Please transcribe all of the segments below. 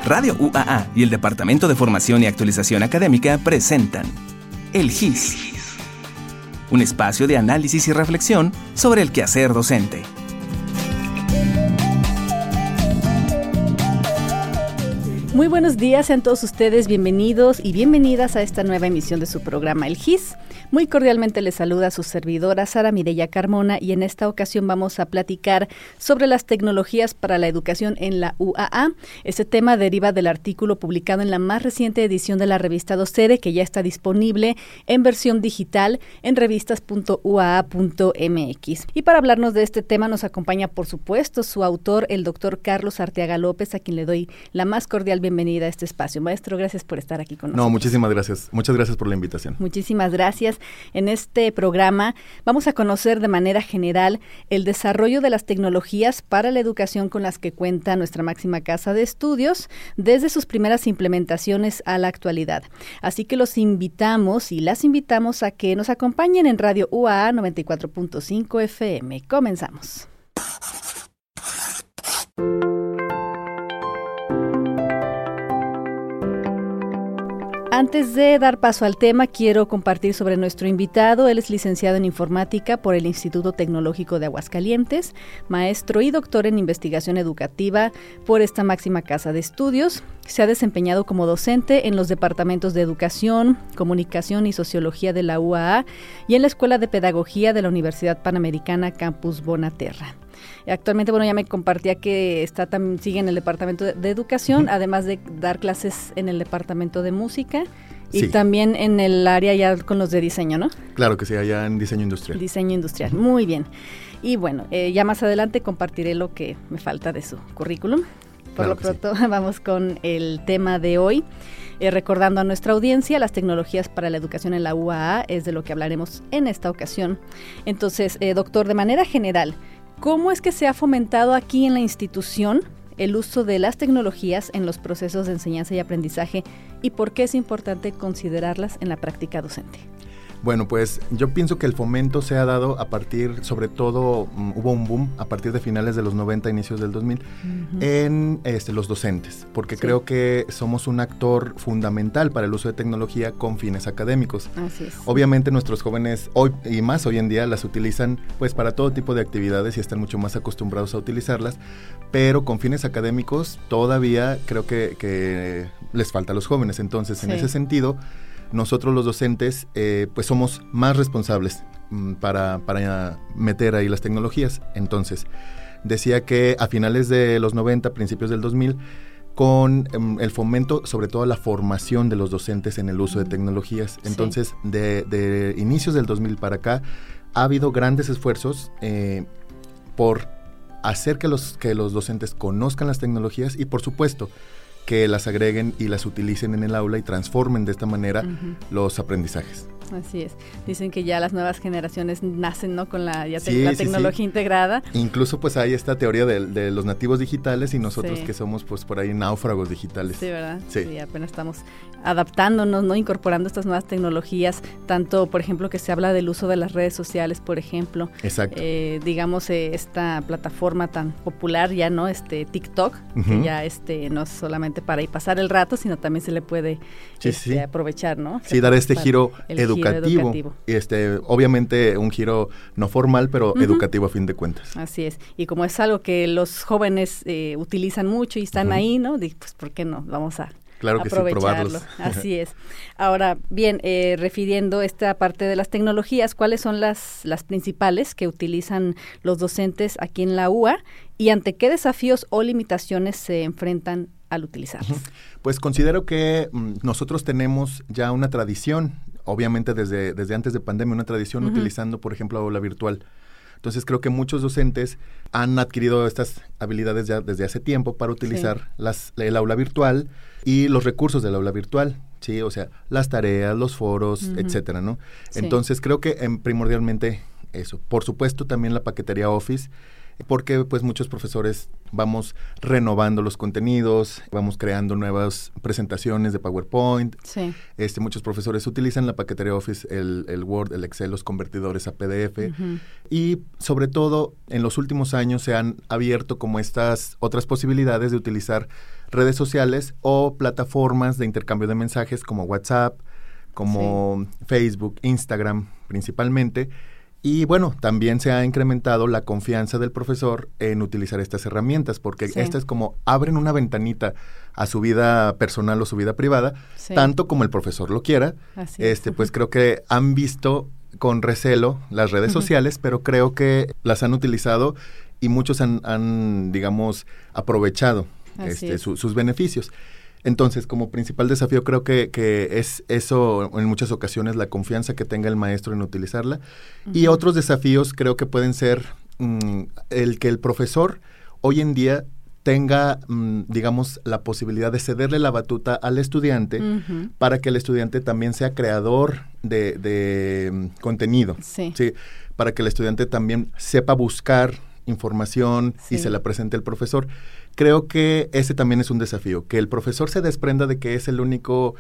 Radio UAA y el Departamento de Formación y Actualización Académica presentan El GIS, un espacio de análisis y reflexión sobre el quehacer docente. Muy buenos días, sean todos ustedes bienvenidos y bienvenidas a esta nueva emisión de su programa El GIS. Muy cordialmente les saluda su servidora Sara Mireya Carmona y en esta ocasión vamos a platicar sobre las tecnologías para la educación en la UAA. Este tema deriva del artículo publicado en la más reciente edición de la revista Docere, que ya está disponible en versión digital en revistas.uaa.mx. Y para hablarnos de este tema nos acompaña, por supuesto, su autor, el doctor Carlos Arteaga López, a quien le doy la más cordial bienvenida a este espacio. Maestro, gracias por estar aquí con nosotros. No, muchísimas gracias. Muchas gracias por la invitación. Muchísimas gracias. En este programa vamos a conocer de manera general el desarrollo de las tecnologías para la educación con las que cuenta nuestra máxima casa de estudios desde sus primeras implementaciones a la actualidad. Así que los invitamos y las invitamos a que nos acompañen en Radio UAA 94.5 FM. Comenzamos. Antes de dar paso al tema, quiero compartir sobre nuestro invitado. Él es licenciado en Informática por el Instituto Tecnológico de Aguascalientes, maestro y doctor en Investigación Educativa por esta máxima casa de estudios. Se ha desempeñado como docente en los departamentos de Educación, Comunicación y Sociología de la UAA y en la Escuela de Pedagogía de la Universidad Panamericana Campus Bonaterra. Actualmente, ya me compartía que sigue en el departamento de educación, además de dar clases en el departamento de música y también en el área ya con los de diseño, ¿no? Claro que sí, allá en diseño industrial. Diseño industrial, muy bien. Y bueno, ya más adelante compartiré lo que me falta de su currículum. Por lo pronto vamos con el tema de hoy. Recordando a nuestra audiencia, las tecnologías para la educación en la UAA es de lo que hablaremos en esta ocasión. Entonces, doctor, de manera general, ¿cómo es que se ha fomentado aquí en la institución el uso de las tecnologías en los procesos de enseñanza y aprendizaje y por qué es importante considerarlas en la práctica docente? Bueno, pues yo pienso que el fomento se ha dado a partir, sobre todo, hubo un boom a partir de finales de los 90, inicios del 2000, en los docentes, porque creo que somos un actor fundamental para el uso de tecnología con fines académicos. Así es. Obviamente nuestros jóvenes hoy y más hoy en día las utilizan pues para todo tipo de actividades y están mucho más acostumbrados a utilizarlas, pero con fines académicos todavía creo que les falta a los jóvenes. Entonces, en ese sentido, nosotros los docentes pues somos más responsables para meter ahí las tecnologías. Entonces, decía que a finales de los 90, principios del 2000, con el fomento, sobre todo la formación de los docentes en el uso de tecnologías. Entonces, de inicios del 2000 para acá, ha habido grandes esfuerzos por hacer que los docentes conozcan las tecnologías y, por supuesto, que las agreguen y las utilicen en el aula y transformen de esta manera los aprendizajes. Así es. Dicen que ya las nuevas generaciones nacen, ¿no?, con la tecnología integrada. Incluso pues hay esta teoría de los nativos digitales y nosotros que somos pues por ahí náufragos digitales. Sí, ¿verdad? Sí, apenas estamos adaptándonos, ¿no?, incorporando estas nuevas tecnologías, tanto, por ejemplo, que se habla del uso de las redes sociales, por ejemplo. Exacto. Digamos, esta plataforma tan popular ya, ¿no?, TikTok, que ya no es solamente para ir pasar el rato, sino también se le puede aprovechar, ¿no? Sí, dar este giro educativo. Obviamente un giro no formal, pero educativo a fin de cuentas. Así es. Y como es algo que los jóvenes utilizan mucho y están ahí, ¿no? Pues ¿por qué no? Vamos a aprovecharlo. Sí, Así es. Ahora, bien, refiriendo esta parte de las tecnologías, ¿cuáles son las principales que utilizan los docentes aquí en la UA y ante qué desafíos o limitaciones se enfrentan al utilizarlas? Pues considero que nosotros tenemos ya una tradición, obviamente desde antes de pandemia, una tradición utilizando, por ejemplo, aula virtual. Entonces creo que muchos docentes han adquirido estas habilidades ya desde hace tiempo para utilizar el aula virtual y los recursos del aula virtual, ¿sí? O sea, las tareas, los foros, etcétera, ¿no? Sí. Entonces creo que primordialmente eso. Por supuesto, también la paquetería Office porque pues muchos profesores vamos renovando los contenidos, vamos creando nuevas presentaciones de PowerPoint. Sí. Muchos profesores utilizan la paquetería Office, el Word, el Excel, los convertidores a PDF. Uh-huh. Y sobre todo en los últimos años se han abierto como estas otras posibilidades de utilizar redes sociales o plataformas de intercambio de mensajes como WhatsApp, como Facebook, Instagram principalmente. Y bueno, también se ha incrementado la confianza del profesor en utilizar estas herramientas, porque estas como abren una ventanita a su vida personal o su vida privada, tanto como el profesor lo quiera. Así es. Pues creo que han visto con recelo las redes sociales, pero creo que las han utilizado y muchos han digamos, aprovechado sus beneficios. Entonces, como principal desafío creo que es eso en muchas ocasiones, la confianza que tenga el maestro en utilizarla. Uh-huh. Y otros desafíos creo que pueden ser el que el profesor hoy en día tenga, digamos, la posibilidad de cederle la batuta al estudiante uh-huh. para que el estudiante también sea creador de contenido. Sí. ¿Sí? Para que el estudiante también sepa buscar información y se la presente el profesor. Creo que ese también es un desafío, que el profesor se desprenda de que es el único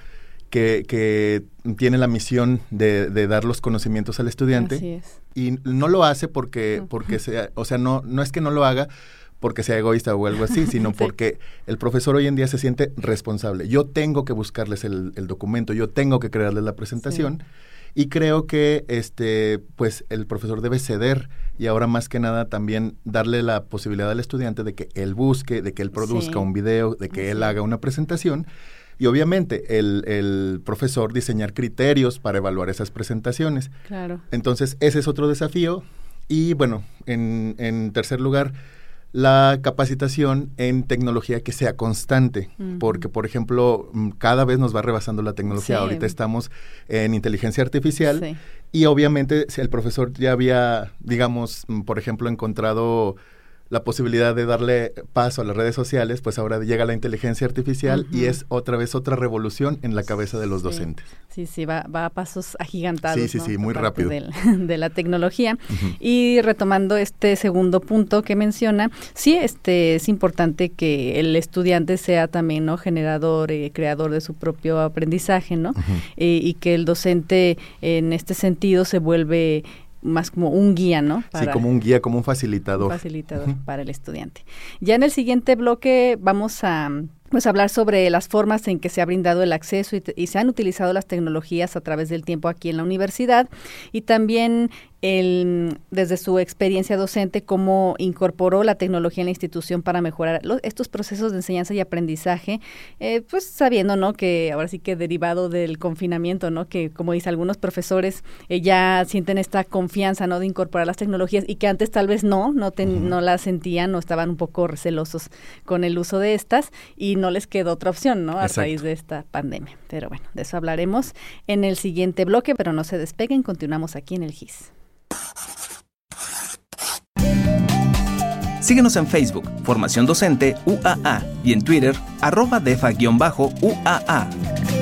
que tiene la misión de dar los conocimientos al estudiante. Así es. Y no lo hace porque sea, o sea, no es que no lo haga porque sea egoísta o algo así, sino porque el profesor hoy en día se siente responsable. Yo tengo que buscarles el documento, yo tengo que crearles la presentación. Sí. Y creo que pues el profesor debe ceder y ahora más que nada también darle la posibilidad al estudiante de que él busque, de que él produzca un video, de que él haga una presentación y obviamente el profesor diseñar criterios para evaluar esas presentaciones. Claro. Entonces ese es otro desafío y bueno, en tercer lugar, la capacitación en tecnología que sea constante, uh-huh. porque, por ejemplo, cada vez nos va rebasando la tecnología. Sí. Ahorita estamos en inteligencia artificial y obviamente si el profesor ya había, digamos, por ejemplo, encontrado la posibilidad de darle paso a las redes sociales, pues ahora llega la inteligencia artificial uh-huh. y es otra vez otra revolución en la cabeza de los docentes. Sí, va a pasos agigantados. Sí, muy rápido. De la tecnología. Uh-huh. Y retomando este segundo punto que menciona, sí, es importante que el estudiante sea también, ¿no?, generador, creador de su propio aprendizaje, ¿no? Uh-huh. Y que el docente en este sentido se vuelve más como un guía, ¿no? Sí, como un guía, como un facilitador. Un facilitador para el estudiante. Ya en el siguiente bloque vamos a hablar sobre las formas en que se ha brindado el acceso y se han utilizado las tecnologías a través del tiempo aquí en la universidad y también desde su experiencia docente, cómo incorporó la tecnología en la institución para mejorar estos procesos de enseñanza y aprendizaje, pues sabiendo, ¿no?, que ahora sí que derivado del confinamiento, ¿no?, que como dice algunos profesores ya sienten esta confianza, ¿no?, de incorporar las tecnologías y que antes tal vez no las sentían o estaban un poco recelosos con el uso de estas y no les quedó otra opción, ¿no?, a raíz de esta pandemia. Pero bueno, de eso hablaremos en el siguiente bloque, pero no se despeguen, continuamos aquí en el GIS. Síguenos en Facebook, Formación Docente UAA, y en Twitter, @defa_UAA.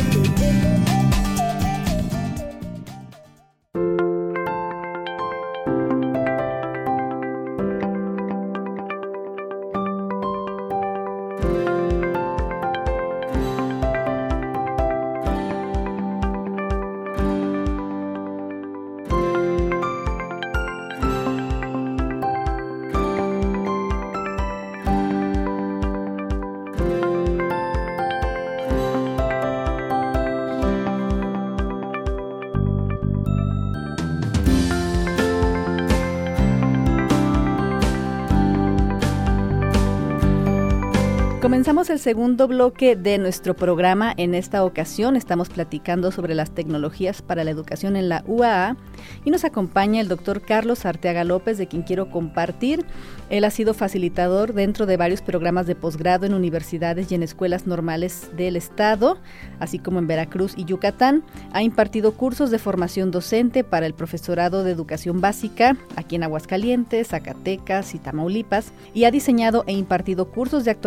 Comenzamos el segundo bloque de nuestro programa. En esta ocasión estamos platicando sobre las tecnologías para la educación en la UAA y nos acompaña el doctor Carlos Arteaga López, de quien quiero compartir. Él ha sido facilitador dentro de varios programas de posgrado en universidades y en escuelas normales del estado, así como en Veracruz y Yucatán. Ha impartido cursos de formación docente para el profesorado de educación básica aquí en Aguascalientes, Zacatecas y Tamaulipas, y ha diseñado e impartido cursos de actualización docente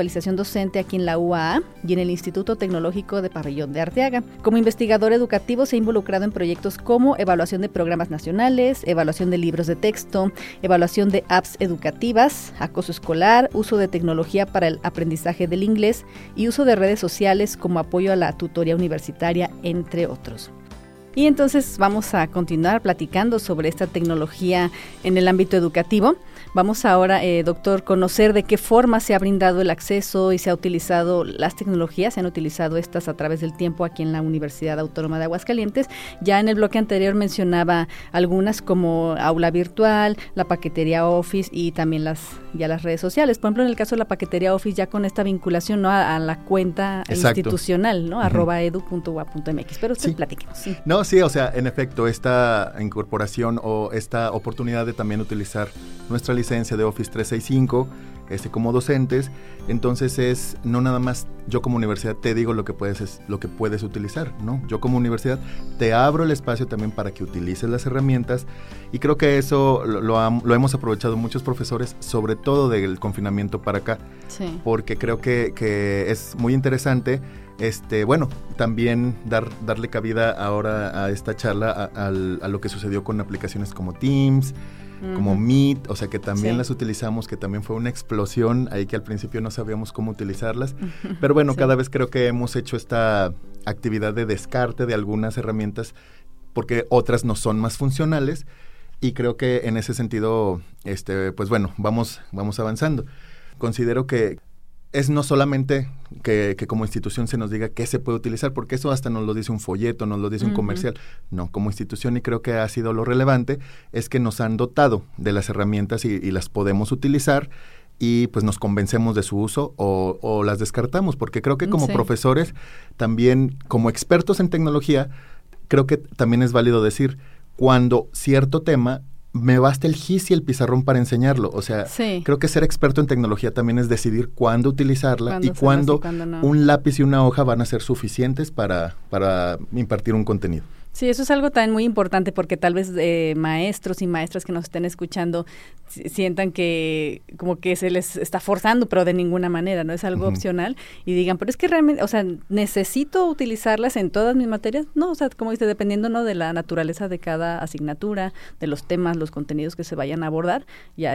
docente aquí en la UAA y en el Instituto Tecnológico de Pabellón de Arteaga. Como investigador educativo se ha involucrado en proyectos como evaluación de programas nacionales, evaluación de libros de texto, evaluación de apps educativas, acoso escolar, uso de tecnología para el aprendizaje del inglés y uso de redes sociales como apoyo a la tutoría universitaria, entre otros. Y entonces vamos a continuar platicando sobre esta tecnología en el ámbito educativo. Vamos ahora, doctor, conocer de qué forma se ha brindado el acceso y se ha utilizado las tecnologías, se han utilizado estas a través del tiempo aquí en la Universidad Autónoma de Aguascalientes. Ya en el bloque anterior mencionaba algunas como aula virtual, la paquetería Office y también las redes sociales. Por ejemplo, en el caso de la paquetería Office, ya con esta vinculación, ¿no?, a la cuenta institucional, ¿no? @edu.ua.mx. Pero usted platíquenos. Sí. No, sí, o sea, en efecto, esta incorporación o esta oportunidad de también utilizar nuestra licencia de Office 365 como docentes, entonces es no nada más yo como universidad te digo lo que puedes utilizar, ¿no? Yo como universidad te abro el espacio también para que utilices las herramientas, y creo que eso lo hemos aprovechado muchos profesores, sobre todo del confinamiento para acá, sí, porque creo que es muy interesante. Bueno, también darle cabida ahora a esta charla a lo que sucedió con aplicaciones como Teams, como Meet, o sea que también las utilizamos, que también fue una explosión ahí que al principio no sabíamos cómo utilizarlas, pero bueno, cada vez creo que hemos hecho esta actividad de descarte de algunas herramientas porque otras no son más funcionales, y creo que en ese sentido, pues bueno, vamos avanzando. Considero que es no solamente que como institución se nos diga qué se puede utilizar, porque eso hasta nos lo dice un folleto, nos lo dice un comercial. No, como institución, y creo que ha sido lo relevante, es que nos han dotado de las herramientas y las podemos utilizar, y pues nos convencemos de su uso o las descartamos, porque creo que como profesores, también como expertos en tecnología, creo que también es válido decir, cuando cierto tema me basta el GIS y el pizarrón para enseñarlo. O sea, creo que ser experto en tecnología también es decidir cuándo utilizarla y cuándo no. Un lápiz y una hoja van a ser suficientes para impartir un contenido. Sí, eso es algo también muy importante, porque tal vez maestros y maestras que nos estén escuchando sientan que como que se les está forzando, pero de ninguna manera, ¿no? Es algo opcional, y digan, pero es que realmente, o sea, ¿necesito utilizarlas en todas mis materias? No, o sea, como dice, dependiendo, ¿no?, de la naturaleza de cada asignatura, de los temas, los contenidos que se vayan a abordar, ya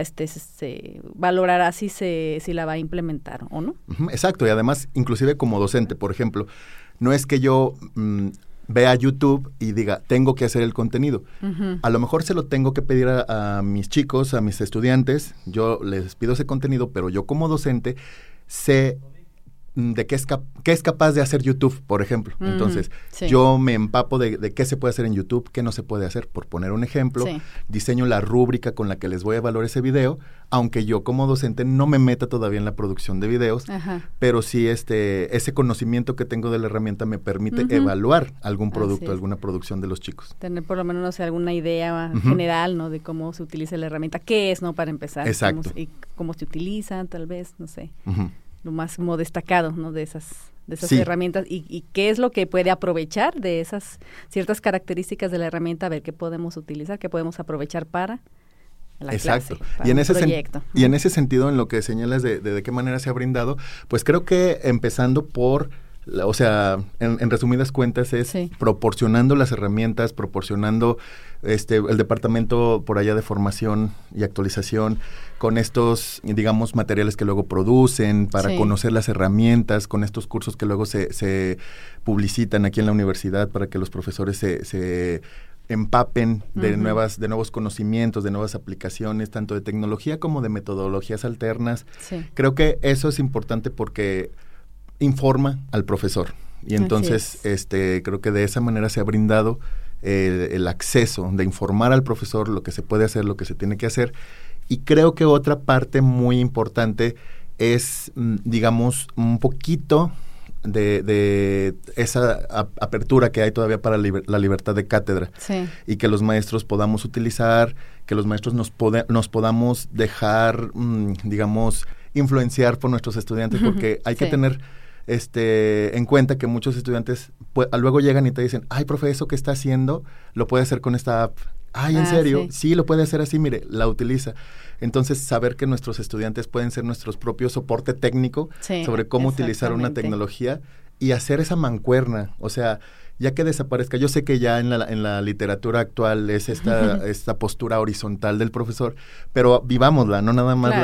se valorará si la va a implementar o no. Exacto, y además, inclusive como docente, por ejemplo, no es que yo vea YouTube y diga, tengo que hacer el contenido. A lo mejor se lo tengo que pedir a mis chicos, a mis estudiantes, yo les pido ese contenido, pero yo como docente sé de qué es capaz de hacer YouTube, por ejemplo. Entonces, yo me empapo de qué se puede hacer en YouTube, qué no se puede hacer. Por poner un ejemplo, diseño la rúbrica con la que les voy a evaluar ese video, aunque yo como docente no me meta todavía en la producción de videos, pero sí ese conocimiento que tengo de la herramienta me permite evaluar algún producto, alguna producción de los chicos. Tener por lo menos, no sé, alguna idea general, ¿no?, de cómo se utiliza la herramienta, qué es, ¿no?, para empezar. Exacto. Cómo se utiliza, tal vez, no sé. Lo más como destacado, ¿no?, de esas herramientas, y qué es lo que puede aprovechar de esas ciertas características de la herramienta, a ver qué podemos utilizar, qué podemos aprovechar para la clase, para un proyecto. Y en ese sentido, en lo que señalas de qué manera se ha brindado, pues creo que empezando por, o sea, en resumidas cuentas es proporcionando las herramientas, proporcionando el departamento por allá de formación y actualización con estos, digamos, materiales que luego producen para conocer las herramientas, con estos cursos que luego se publicitan aquí en la universidad para que los profesores se empapen de nuevos conocimientos, de nuevas aplicaciones, tanto de tecnología como de metodologías alternas. Creo que eso es importante porque informa al profesor, y entonces creo que de esa manera se ha brindado el acceso de informar al profesor lo que se puede hacer, lo que se tiene que hacer. Y creo que otra parte muy importante es, digamos, un poquito de esa apertura que hay todavía para la libertad de cátedra, y que los maestros podamos utilizar, que los maestros nos podamos dejar, digamos, influenciar por nuestros estudiantes, porque hay que tener en cuenta que muchos estudiantes luego llegan y te dicen, ay, profe, eso que está haciendo lo puede hacer con esta app. Ay, ¿en serio? Sí, lo puede hacer así, mire, la utiliza. Entonces, saber que nuestros estudiantes pueden ser nuestros propios soporte técnico sobre cómo utilizar una tecnología y hacer esa mancuerna, o sea, ya que desaparezca. Yo sé que ya en la literatura actual es esta postura horizontal del profesor, pero vivámosla, no nada más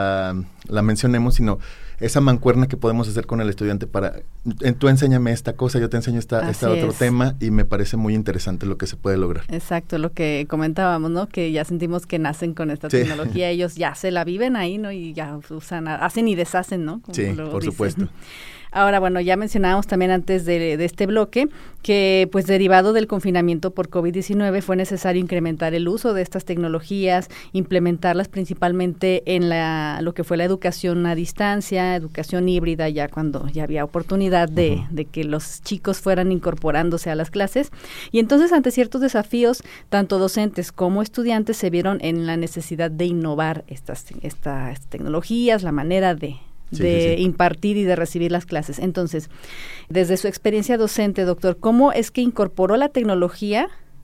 la mencionemos, sino esa mancuerna que podemos hacer con el estudiante para, tú enséñame esta cosa, yo te enseño este otro tema, y me parece muy interesante lo que se puede lograr. Exacto, lo que comentábamos, ¿no? Que ya sentimos que nacen con esta tecnología, ellos ya se la viven ahí, ¿no? Y ya usan, hacen y deshacen, ¿no? Como por supuesto. Ahora, bueno, ya mencionábamos también antes de este bloque que, pues, derivado del confinamiento por COVID-19 fue necesario incrementar el uso de estas tecnologías, implementarlas principalmente en lo que fue la educación a distancia, educación híbrida, ya cuando ya había oportunidad de que los chicos fueran incorporándose a las clases. Y entonces, ante ciertos desafíos, tanto docentes como estudiantes se vieron en la necesidad de innovar estas tecnologías, la manera de impartir y de recibir las clases. Entonces, desde su experiencia docente, doctor, ¿cómo es que incorporó la tecnología,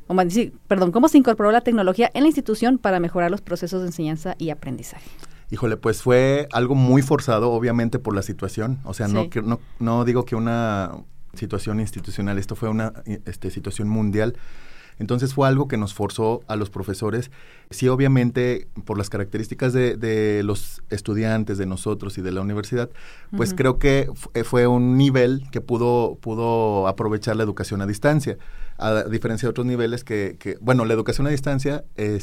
cómo se incorporó la tecnología en la institución para mejorar los procesos de enseñanza y aprendizaje? Híjole, pues fue algo muy forzado, obviamente, por la situación. O sea, no digo que una situación institucional, esto fue una situación mundial. Entonces fue algo que nos forzó a los profesores. Sí, obviamente, por las características de los estudiantes, de nosotros y de la universidad, pues creo que fue un nivel que pudo aprovechar la educación a distancia, a diferencia de otros niveles la educación a distancia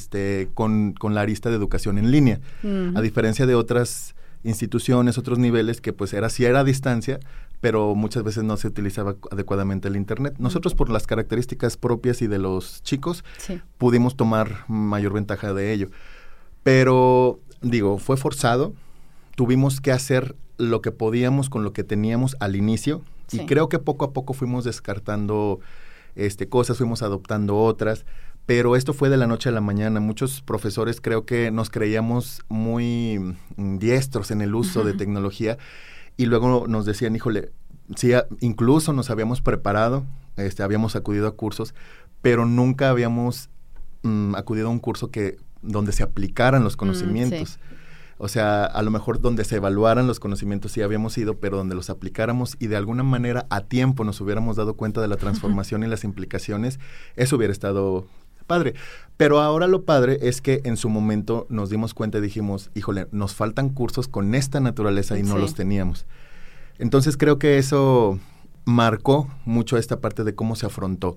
con la arista de educación en línea, a diferencia de otras instituciones, otros niveles que pues era a distancia, pero muchas veces no se utilizaba adecuadamente el internet. Nosotros, por las características propias y de los chicos, pudimos tomar mayor ventaja de ello. Pero, fue forzado, tuvimos que hacer lo que podíamos con lo que teníamos al inicio, y creo que poco a poco fuimos descartando cosas, fuimos adoptando otras, pero esto fue de la noche a la mañana. Muchos profesores creo que nos creíamos muy diestros en el uso de tecnología, y luego nos decían, híjole, sí, incluso nos habíamos preparado, habíamos acudido a cursos, pero nunca habíamos acudido a un curso donde se aplicaran los conocimientos. O sea, a lo mejor donde se evaluaran los conocimientos sí habíamos ido, pero donde los aplicáramos y de alguna manera a tiempo nos hubiéramos dado cuenta de la transformación y las implicaciones, eso hubiera estado padre. Pero ahora lo padre es que en su momento nos dimos cuenta y dijimos, híjole, nos faltan cursos con esta naturaleza y no los teníamos. Entonces creo que eso marcó mucho esta parte de cómo se afrontó.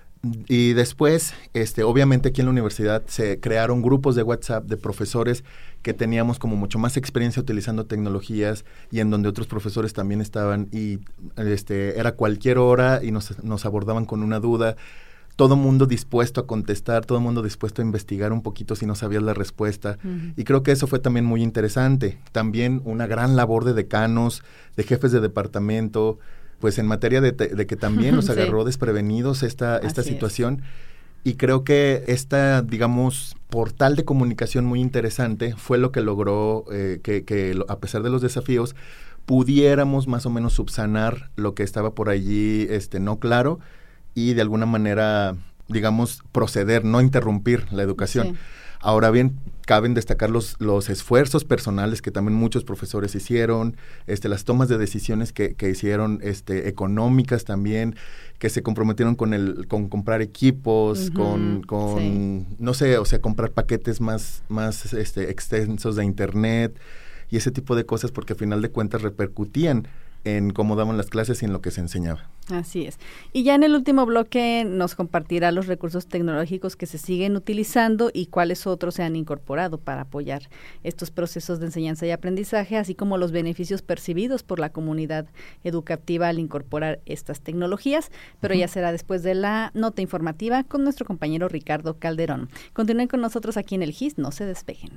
Y después, obviamente aquí en la universidad se crearon grupos de WhatsApp de profesores que teníamos como mucho más experiencia utilizando tecnologías, y en donde otros profesores también estaban, y era cualquier hora y nos abordaban con una duda. Todo mundo dispuesto a contestar, todo mundo dispuesto a investigar un poquito si no sabías la respuesta. Y creo que eso fue también muy interesante. También una gran labor de decanos, de jefes de departamento, pues en materia de que también nos agarró desprevenidos esta situación. Y creo que esta, portal de comunicación muy interesante fue lo que logró que a pesar de los desafíos, pudiéramos más o menos subsanar lo que estaba por allí no claro, y de alguna manera, proceder, no interrumpir la educación. Ahora bien, caben destacar los esfuerzos personales que también muchos profesores hicieron, las tomas de decisiones que hicieron, económicas también, que se comprometieron con comprar equipos, con comprar paquetes más extensos de internet y ese tipo de cosas, porque al final de cuentas repercutían en cómo daban las clases y en lo que se enseñaba. Así es. Y ya en el último bloque nos compartirá los recursos tecnológicos que se siguen utilizando y cuáles otros se han incorporado para apoyar estos procesos de enseñanza y aprendizaje, así como los beneficios percibidos por la comunidad educativa al incorporar estas tecnologías, pero ya será después de la nota informativa con nuestro compañero Ricardo Calderón. Continúen con nosotros aquí en el GIS, no se despeguen.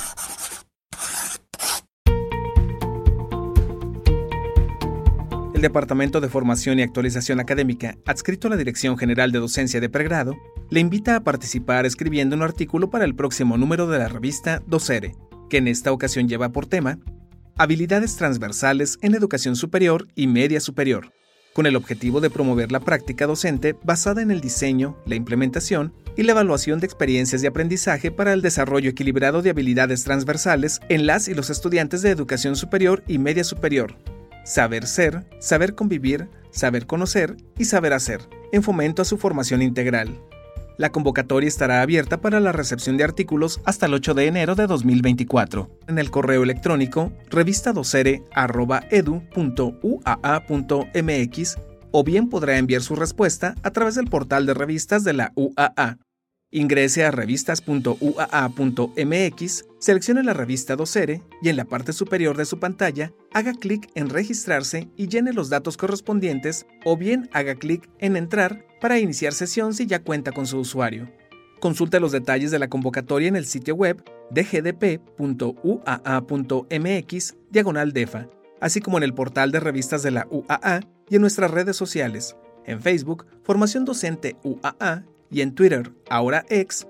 El Departamento de Formación y Actualización Académica, adscrito a la Dirección General de Docencia de Pregrado, le invita a participar escribiendo un artículo para el próximo número de la revista Docere, que en esta ocasión lleva por tema habilidades transversales en educación superior y media superior, con el objetivo de promover la práctica docente basada en el diseño, la implementación y la evaluación de experiencias de aprendizaje para el desarrollo equilibrado de habilidades transversales en las y los estudiantes de educación superior y media superior. Saber ser, saber convivir, saber conocer y saber hacer, en fomento a su formación integral. La convocatoria estará abierta para la recepción de artículos hasta el 8 de enero de 2024 en el correo electrónico revistadocere@edu.uaa.mx o bien podrá enviar su respuesta a través del portal de revistas de la UAA. Ingrese a revistas.uaa.mx, seleccione la revista Docere y en la parte superior de su pantalla haga clic en registrarse y llene los datos correspondientes o bien haga clic en entrar para iniciar sesión si ya cuenta con su usuario. Consulte los detalles de la convocatoria en el sitio web dgdp.uaa.mx/defa, así como en el portal de revistas de la UAA y en nuestras redes sociales, en Facebook, Formación Docente UAA, y en Twitter, ahora ex,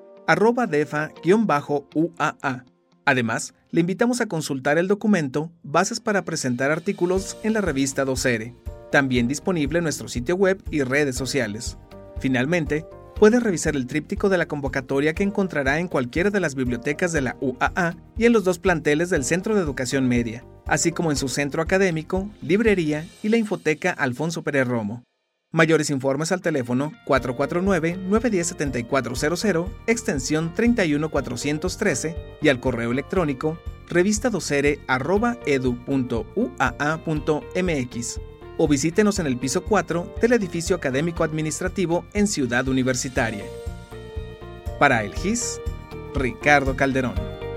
@defa_UAA. Además, le invitamos a consultar el documento Bases para presentar artículos en la revista Docere, también disponible en nuestro sitio web y redes sociales. Finalmente, puede revisar el tríptico de la convocatoria que encontrará en cualquiera de las bibliotecas de la UAA y en los 2 planteles del Centro de Educación Media, así como en su centro académico, librería y la infoteca Alfonso Pérez Romo. Mayores informes al teléfono 449-910-7400, extensión 31413 y al correo electrónico revistadocere@edu.uaa.mx o visítenos en el piso 4 del edificio académico administrativo en Ciudad Universitaria. Para el GIS, Ricardo Calderón.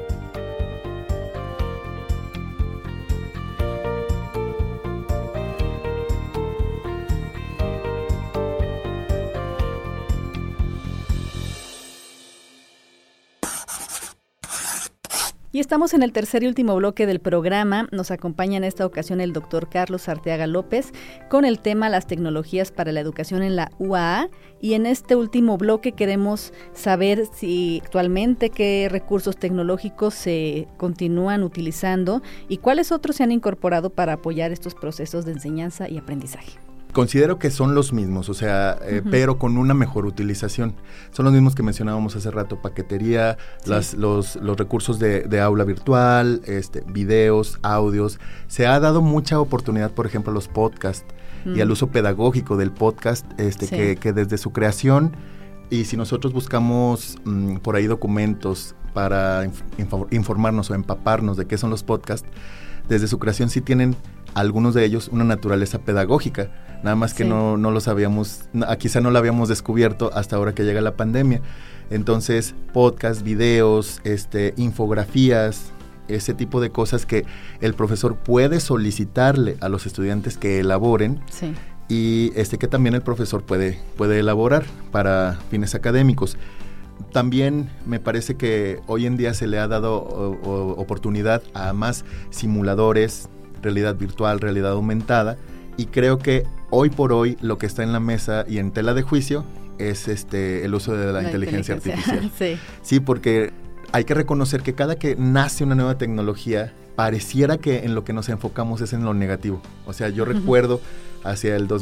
Y estamos en el tercer y último bloque del programa. Nos acompaña en esta ocasión el doctor Carlos Arteaga López con el tema Las tecnologías para la educación en la UAA. Y en este último bloque queremos saber si actualmente qué recursos tecnológicos se continúan utilizando y cuáles otros se han incorporado para apoyar estos procesos de enseñanza y aprendizaje. Considero que son los mismos, o sea, pero con una mejor utilización. Son los mismos que mencionábamos hace rato, paquetería, sí. los recursos de aula virtual, videos, audios. Se ha dado mucha oportunidad, por ejemplo, a los podcasts y al uso pedagógico del podcast, sí. que desde su creación, y si nosotros buscamos por ahí documentos para informarnos o empaparnos de qué son los podcasts, desde su creación sí tienen algunos de ellos una naturaleza pedagógica, nada más que sí. no lo sabíamos, quizá no lo habíamos descubierto hasta ahora que llega la pandemia. Entonces, podcast, videos, infografías, ese tipo de cosas que el profesor puede solicitarle a los estudiantes que elaboren, sí. y que también el profesor puede elaborar para fines académicos. También me parece que hoy en día se le ha dado oportunidad a más simuladores, realidad virtual, realidad aumentada, y creo que hoy por hoy lo que está en la mesa y en tela de juicio es el uso de la inteligencia artificial. Sí. Sí, porque hay que reconocer que cada que nace una nueva tecnología, pareciera que en lo que nos enfocamos es en lo negativo. O sea, yo recuerdo hacia el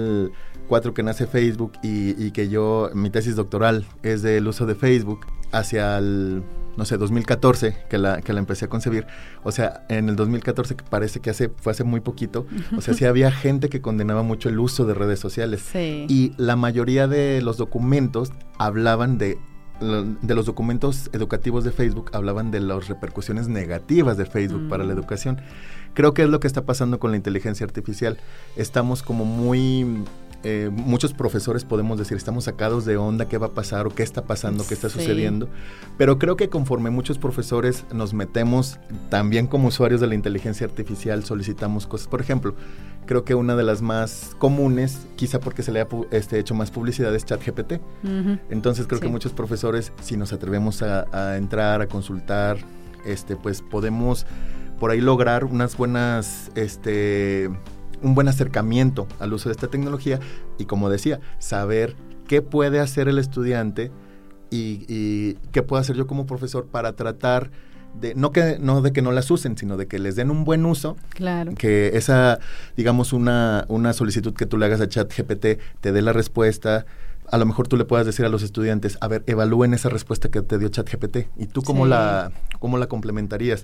2004 que nace Facebook y que mi tesis doctoral es del uso de Facebook, hacia el 2014 que la empecé a concebir. O sea, en el 2014, que parece que fue hace muy poquito, o sea, sí había gente que condenaba mucho el uso de redes sociales. Sí. Y la mayoría de los documentos hablaban de los documentos educativos de Facebook, hablaban de las repercusiones negativas de Facebook para la educación. Creo que es lo que está pasando con la inteligencia artificial. Estamos como muchos profesores podemos decir, estamos sacados de onda, qué va a pasar o qué está pasando, qué está sucediendo, pero creo que conforme muchos profesores nos metemos también como usuarios de la inteligencia artificial, solicitamos cosas. Por ejemplo, creo que una de las más comunes, quizá porque se le ha hecho más publicidad, es ChatGPT. Entonces creo que muchos profesores, si nos atrevemos a entrar, a consultar, pues podemos por ahí lograr unas buenas un buen acercamiento al uso de esta tecnología y, como decía, saber qué puede hacer el estudiante y qué puedo hacer yo como profesor para tratar no de que no las usen, sino de que les den un buen uso. Claro. Que esa, digamos, una solicitud que tú le hagas a ChatGPT te dé la respuesta. A lo mejor tú le puedas decir a los estudiantes, a ver, evalúen esa respuesta que te dio ChatGPT. ¿Y tú cómo la complementarías?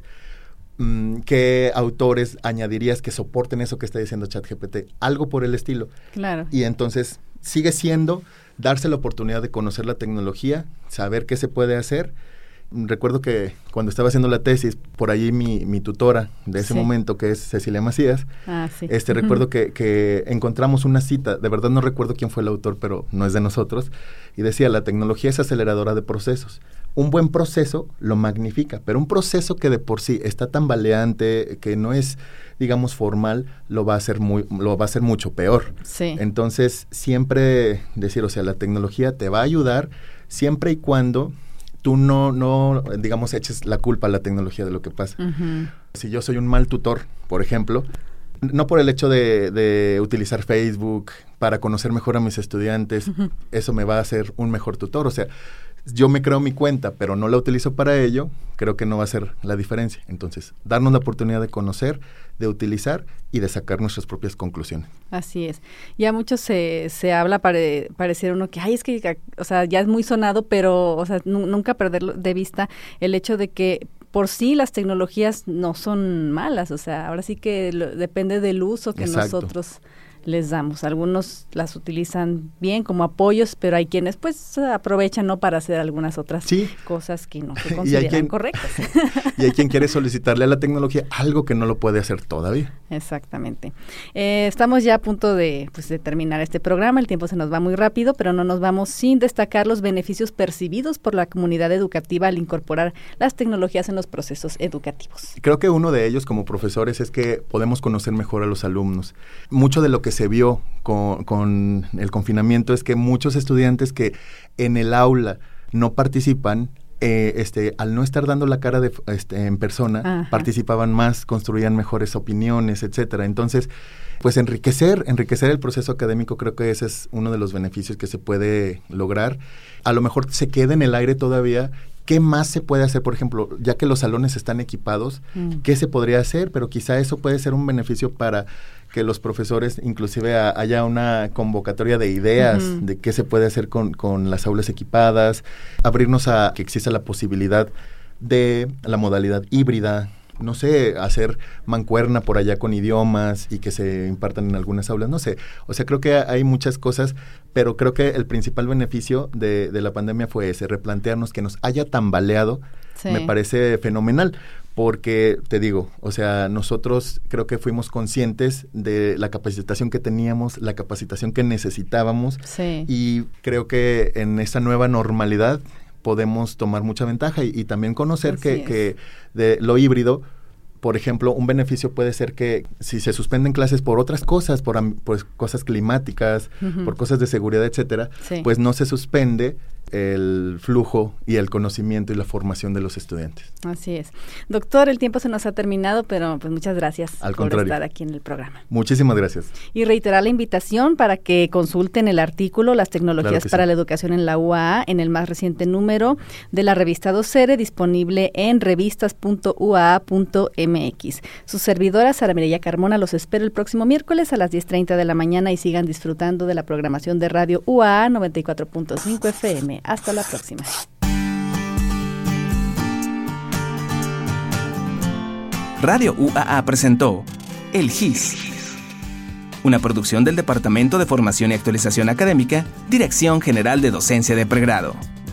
¿Qué autores añadirías que soporten eso que está diciendo ChatGPT? Algo por el estilo. Claro. Y entonces sigue siendo darse la oportunidad de conocer la tecnología, saber qué se puede hacer. Recuerdo que cuando estaba haciendo la tesis, por allí mi tutora de ese momento, que es Cecilia Macías, recuerdo que encontramos una cita, de verdad no recuerdo quién fue el autor, pero no es de nosotros, y decía, la tecnología es aceleradora de procesos. Un buen proceso lo magnifica, pero un proceso que de por sí está tambaleante, que no es, digamos, formal, lo va a hacer mucho peor. Sí. Entonces, siempre decir, o sea, la tecnología te va a ayudar siempre y cuando tú no, digamos, eches la culpa a la tecnología de lo que pasa. Uh-huh. Si yo soy un mal tutor, por ejemplo, no por el hecho de utilizar Facebook para conocer mejor a mis estudiantes, uh-huh, eso me va a hacer un mejor tutor. O sea, yo me creo mi cuenta, pero no la utilizo para ello, creo que no va a ser la diferencia. Entonces, darnos la oportunidad de conocer, de utilizar y de sacar nuestras propias conclusiones. Así es. Ya mucho se habla parecer uno que, es que, o sea, ya es muy sonado, pero, o sea, nunca perder de vista el hecho de que por sí las tecnologías no son malas, o sea, ahora sí que depende del uso que nosotros les damos. Algunos las utilizan bien como apoyos, pero hay quienes pues aprovechan, ¿no?, para hacer algunas otras cosas que no se consideran correctas. Y hay quien quiere solicitarle a la tecnología algo que no lo puede hacer todavía. Exactamente. Estamos ya a punto de terminar este programa. El tiempo se nos va muy rápido, pero no nos vamos sin destacar los beneficios percibidos por la comunidad educativa al incorporar las tecnologías en los procesos educativos. Creo que uno de ellos como profesores es que podemos conocer mejor a los alumnos. Mucho de lo que se vio con el confinamiento es que muchos estudiantes que en el aula no participan, al no estar dando la cara en persona, ajá, participaban más, construían mejores opiniones, etcétera. Entonces, pues enriquecer el proceso académico, creo que ese es uno de los beneficios que se puede lograr. A lo mejor se queda en el aire todavía. ¿Qué más se puede hacer? Por ejemplo, ya que los salones están equipados, ¿qué se podría hacer? Pero quizá eso puede ser un beneficio para que los profesores, inclusive haya una convocatoria de ideas, uh-huh, de qué se puede hacer con las aulas equipadas, abrirnos a que exista la posibilidad de la modalidad híbrida, no sé, hacer mancuerna por allá con idiomas y que se impartan en algunas aulas, no sé. O sea, creo que hay muchas cosas, pero creo que el principal beneficio de la pandemia fue ese, replantearnos que nos haya tambaleado, me parece fenomenal. Porque, te digo, o sea, nosotros creo que fuimos conscientes de la capacitación que teníamos, la capacitación que necesitábamos, y creo que en esta nueva normalidad podemos tomar mucha ventaja y también conocer que de lo híbrido, por ejemplo, un beneficio puede ser que si se suspenden clases por otras cosas, por cosas climáticas, uh-huh, por cosas de seguridad, etcétera, pues no se suspende el flujo y el conocimiento y la formación de los estudiantes. Así es. Doctor, el tiempo se nos ha terminado, pero pues muchas gracias por estar aquí en el programa. Muchísimas gracias. Y reiterar la invitación para que consulten el artículo Las tecnologías para la educación en la UAA en el más reciente número de la revista Docere, disponible en revistas.uaa.mx. Su servidora Sara Mireya Carmona los espero el próximo miércoles a las 10:30 de la mañana y sigan disfrutando de la programación de Radio UAA 94.5 FM. Hasta la próxima. Radio UAA presentó El GIS, una producción del Departamento de Formación y Actualización Académica, Dirección General de Docencia de Pregrado.